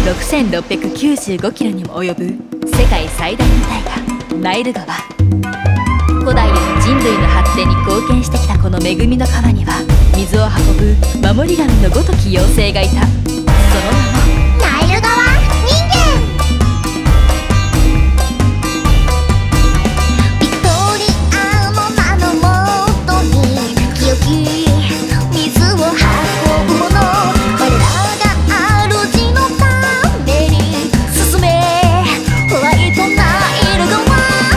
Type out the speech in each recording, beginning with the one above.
6695キロにも及ぶ世界最大の大河ナイル川。古代より人類の発展に貢献してきたこの恵みの川には、水を運ぶ守り神のごとき妖精がいた。その名もナイル川人間。ビクトリアの名のもとに清き水を運ぶもの、我らが主のために進めホワイトナイル川。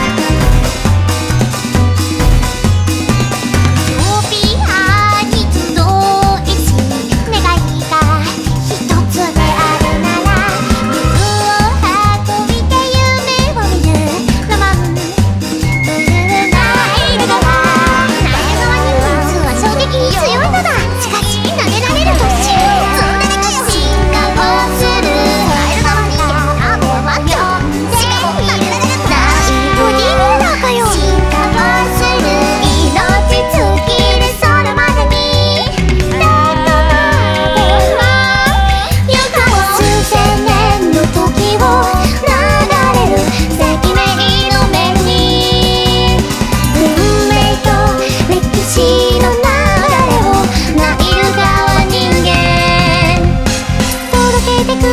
トピアに集いし願いが一つであるなら、水を運びて夢を見るロマンブルーナイル川。ナイル川に水は衝撃に強いのだ。しかし投げられるとシューッと出てくよ。進化をするナイル川人間のマッチョ。しかも投げられるナイルリーダーかよ。進化をする命尽きるそれまでにどこまでも行こう。数千年の時を流れる赤明の目に、運命と歴史の流れをナイル川人間届けてく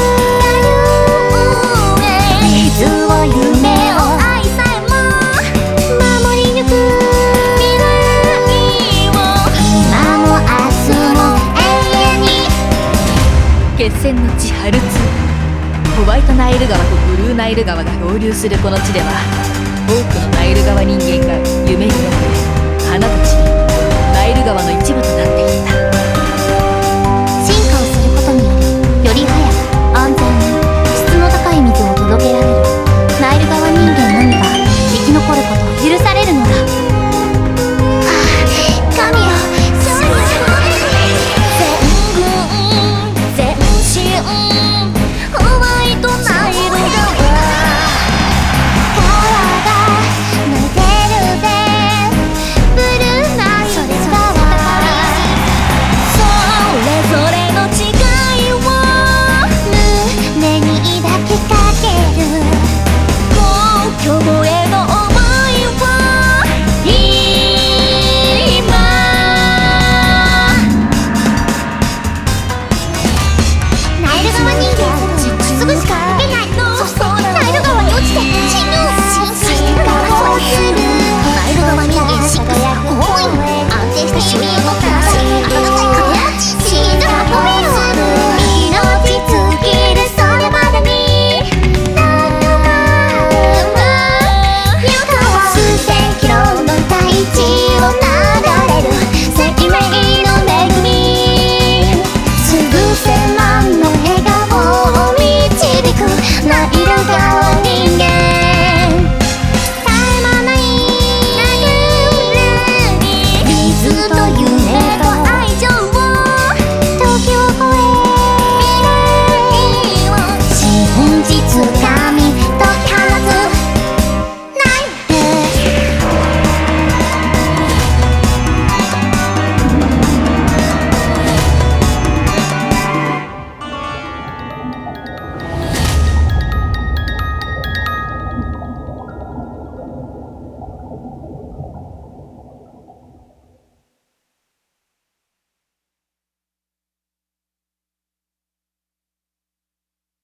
水を夢を愛さえも守り抜く未来を、今も明日も永遠に。 決戦の地ハルツー。ホワイトナイル川とブルーナイル川が合流するこの地では、多くのナイル川人間が夢に残る。